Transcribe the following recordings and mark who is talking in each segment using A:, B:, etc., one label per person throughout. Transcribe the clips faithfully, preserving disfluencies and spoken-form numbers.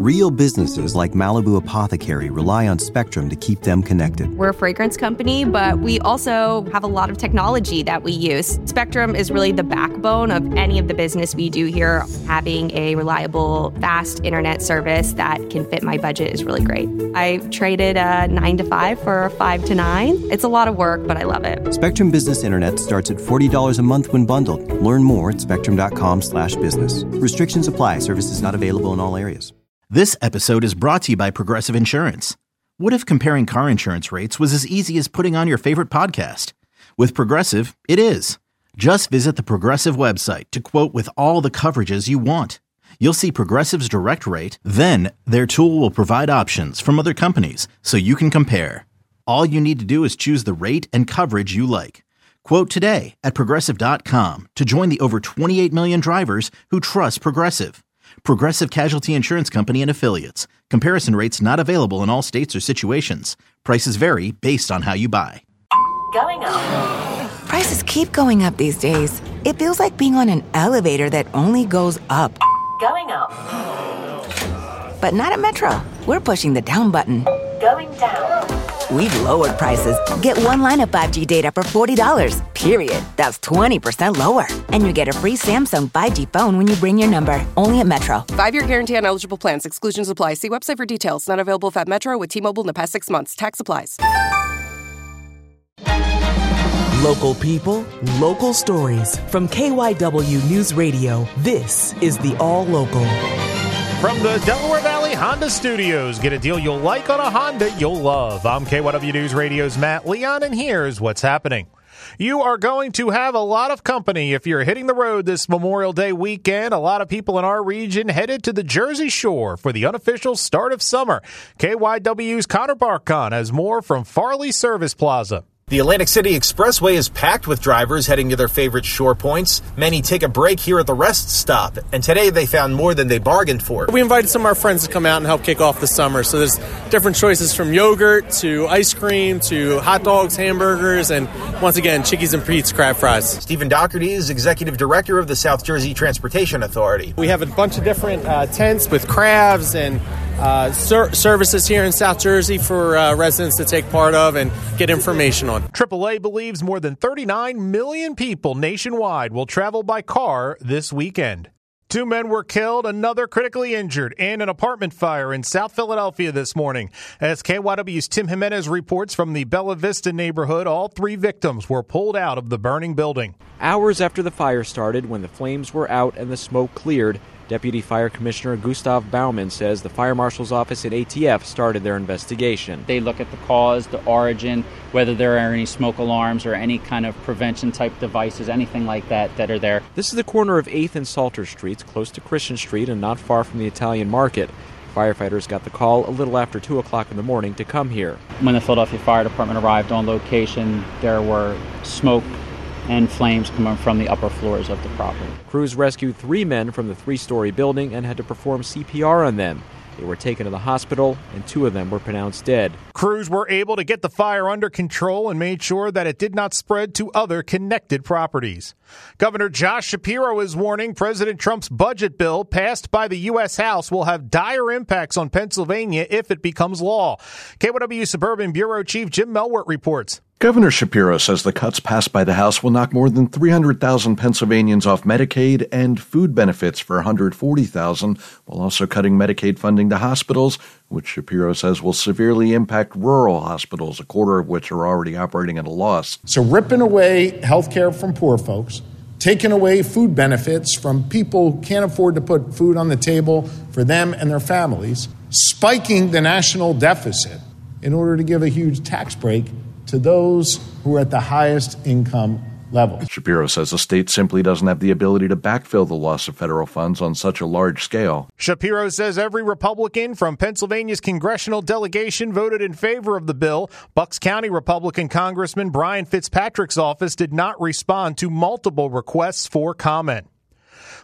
A: Real businesses like Malibu Apothecary rely on Spectrum to keep them connected.
B: We're a fragrance company, but we also have a lot of technology that we use. Spectrum is really the backbone of any of the business we do here. Having a reliable, fast internet service that can fit my budget is really great. I traded a nine to five for a five to nine. It's a lot of work, but I love it.
A: Spectrum Business Internet starts at forty dollars a month when bundled. Learn more at spectrum.com slash business. Restrictions apply. Services not available in all areas.
C: This episode is brought to you by Progressive Insurance. What if comparing car insurance rates was as easy as putting on your favorite podcast? With Progressive, it is. Just visit the Progressive website to quote with all the coverages you want. You'll see Progressive's direct rate, then their tool will provide options from other companies so you can compare. All you need to do is choose the rate and coverage you like. Quote today at Progressive dot com to join the over twenty-eight million drivers who trust Progressive. Progressive Casualty Insurance Company and Affiliates. Comparison rates not available in all states or situations. Prices vary based on how you buy.
D: Going up.
E: Prices keep going up these days. It feels like being on an elevator that only goes up.
D: Going up.
E: But not at Metro. We're pushing the down button.
D: Going down.
E: We've lowered prices. Get one line of five G data for forty dollars, period. That's twenty percent lower. And you get a free Samsung five G phone when you bring your number. Only at Metro.
F: Five-year guarantee on eligible plans. Exclusions apply. See website for details. Not available at Metro with T-Mobile in the past six months. Tax applies.
G: Local people, local stories. From K Y W News Radio, this is the All Local.
H: From the Delaware Valley Honda Studios, get a deal you'll like on a Honda you'll love. I'm K Y W News Radio's Matt Leon, and here's what's happening. You are going to have a lot of company if you're hitting the road this Memorial Day weekend. A lot of people in our region headed to the Jersey Shore for the unofficial start of summer. K Y W's Connor Barkon has more from Farley Service Plaza.
I: The Atlantic City Expressway is packed with drivers heading to their favorite shore points. Many take a break here at the rest stop, and today they found more than they bargained for.
J: We invited some of our friends to come out and help kick off the summer, so there's different choices from yogurt to ice cream to hot dogs, hamburgers, and once again, Chickies and Pete's crab fries.
I: Stephen Doherty is Executive Director of the South Jersey Transportation Authority.
J: We have a bunch of different uh, tents with crabs and Uh, ser- services here in South Jersey for uh, residents to take part of and get information on.
H: triple A believes more than thirty-nine million people nationwide will travel by car this weekend. Two men were killed, another critically injured in an apartment fire in South Philadelphia this morning. As K Y W's Tim Jimenez reports from the Bella Vista neighborhood, all three victims were pulled out of the burning building.
K: Hours after the fire started, when the flames were out and the smoke cleared, Deputy Fire Commissioner Gustav Baumann says the Fire Marshal's Office at A T F started their investigation.
L: They look at the cause, the origin, whether there are any smoke alarms or any kind of prevention-type devices, anything like that that are there.
K: This is the corner of eighth and Salter Streets, close to Christian Street and not far from the Italian Market. Firefighters got the call a little after two o'clock in the morning to come here.
L: When the Philadelphia Fire Department arrived on location, there were smoke and flames coming from the upper floors of the property.
K: Crews rescued three men from the three-story building and had to perform C P R on them. They were taken to the hospital, and two of them were pronounced dead.
H: Crews were able to get the fire under control and made sure that it did not spread to other connected properties. Governor Josh Shapiro is warning President Trump's budget bill passed by the U S House will have dire impacts on Pennsylvania if it becomes law. K Y W Suburban Bureau Chief Jim Melwert reports.
M: Governor Shapiro says the cuts passed by the House will knock more than three hundred thousand Pennsylvanians off Medicaid and food benefits for one hundred forty thousand, while also cutting Medicaid funding to hospitals, which Shapiro says will severely impact rural hospitals, a quarter of which are already operating at a loss.
N: So ripping away health care from poor folks, taking away food benefits from people who can't afford to put food on the table for them and their families, spiking the national deficit in order to give a huge tax break to those who are at the highest income level.
M: Shapiro says the state simply doesn't have the ability to backfill the loss of federal funds on such a large scale.
H: Shapiro says every Republican from Pennsylvania's congressional delegation voted in favor of the bill. Bucks County Republican Congressman Brian Fitzpatrick's office did not respond to multiple requests for comment.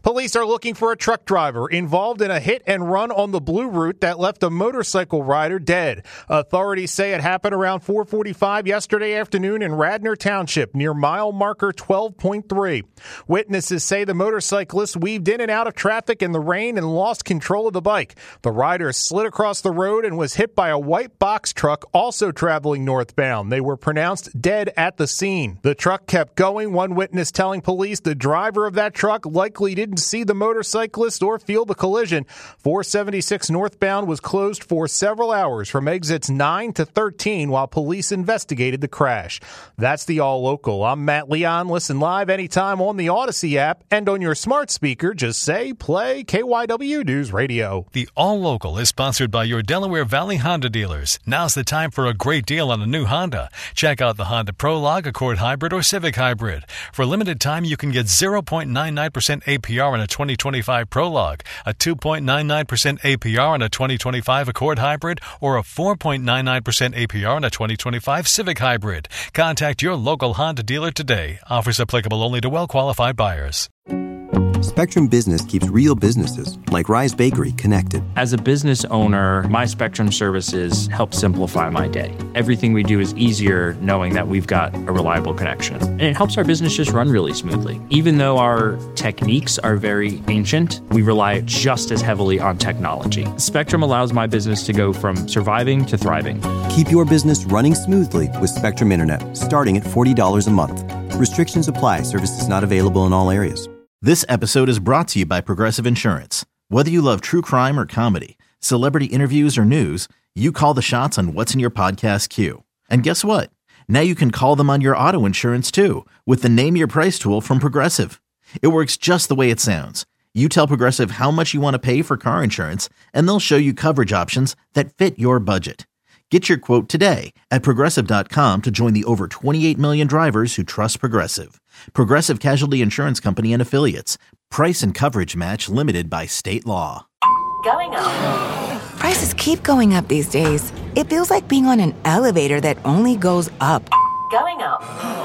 H: Police are looking for a truck driver involved in a hit and run on the Blue Route that left a motorcycle rider dead. Authorities say it happened around four forty-five yesterday afternoon in Radnor Township near mile marker twelve point three. Witnesses say the motorcyclist weaved in and out of traffic in the rain and lost control of the bike. The rider slid across the road and was hit by a white box truck also traveling northbound. They were pronounced dead at the scene. The truck kept going, one witness telling police the driver of that truck likely didn't see the motorcyclist or feel the collision. four seventy-six northbound was closed for several hours from exits nine to thirteen while police investigated the crash. That's the All Local. I'm Matt Leon. Listen live anytime on the Odyssey app and on your smart speaker. Just say play K Y W News Radio.
O: The All Local is sponsored by your Delaware Valley Honda dealers. Now's the time for a great deal on a new Honda. Check out the Honda Prologue, Accord Hybrid, or Civic Hybrid. For a limited time, you can get zero point nine nine percent A P R on a twenty twenty-five Prologue, a two point nine nine percent A P R on a twenty twenty-five Accord Hybrid, or a four point nine nine percent A P R on a twenty twenty-five Civic Hybrid. Contact your local Honda dealer today. Offers applicable only to well-qualified buyers.
A: Spectrum Business keeps real businesses, like Rise Bakery, connected.
P: As a business owner, my Spectrum services help simplify my day. Everything we do is easier knowing that we've got a reliable connection. And it helps our business just run really smoothly. Even though our techniques are very ancient, we rely just as heavily on technology. Spectrum allows my business to go from surviving to thriving.
A: Keep your business running smoothly with Spectrum Internet, starting at forty dollars a month. Restrictions apply. Services not available in all areas.
C: This episode is brought to you by Progressive Insurance. Whether you love true crime or comedy, celebrity interviews or news, you call the shots on what's in your podcast queue. And guess what? Now you can call them on your auto insurance too with the Name Your Price tool from Progressive. It works just the way it sounds. You tell Progressive how much you want to pay for car insurance, and they'll show you coverage options that fit your budget. Get your quote today at Progressive dot com to join the over twenty-eight million drivers who trust Progressive. Progressive Casualty Insurance Company and Affiliates. Price and coverage match limited by state law.
D: Going up.
E: Prices keep going up these days. It feels like being on an elevator that only goes up.
D: Going up.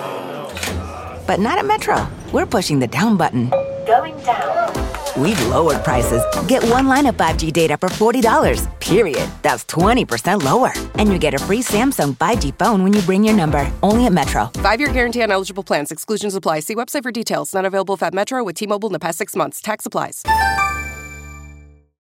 E: But not at Metro. We're pushing the down button.
D: Going down.
E: We've lowered prices. Get one line of five G data for forty dollars, period. That's twenty percent lower. And you get a free Samsung five G phone when you bring your number. Only at Metro.
F: Five-year guarantee on eligible plans. Exclusions apply. See website for details. Not available if at Metro with T-Mobile in the past six months. Tax applies.